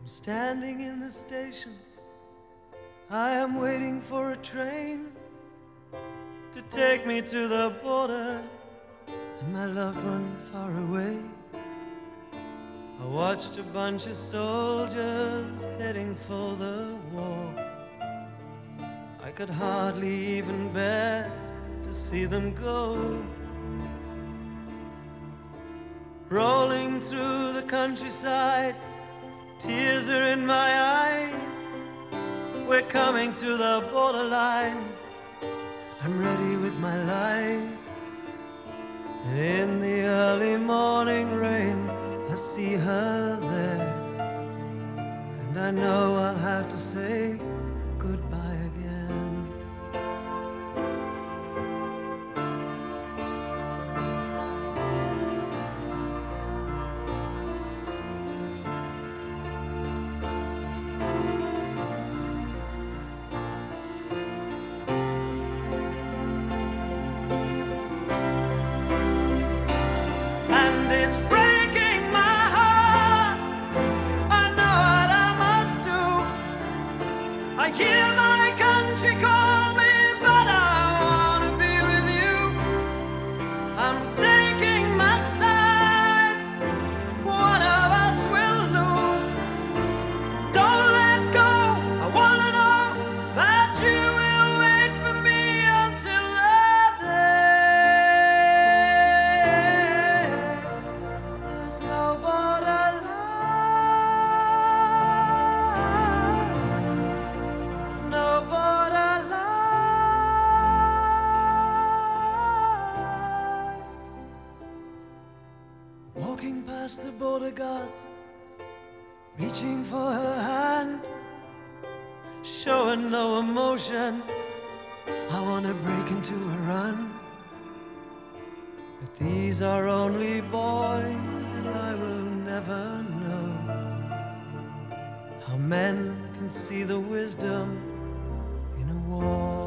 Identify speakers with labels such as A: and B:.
A: I'm standing in the station. I am waiting for a train to take me to the border and my loved one far away. I watched a bunch of soldiers heading for the war. I could hardly even bear to see them go. Rolling through the countryside, tears are in my eyes. We're coming to the borderline. I'm ready with my lies. And in the early morning rain, I see her there. And I know I'll have to say goodbye again. And it's breaking my heart. I know what I must do. I hear my country call me, but I wanna be with you. I'm taking my side. One of us will lose. Don't let go. I wanna know that you will wait for me until that day. There's no borderline, no borderline. Walking past the border guards, reaching for her hand, showing no emotion. I wanna break into a run, but these are only boys, and I will never know how men can see the wisdom in a war.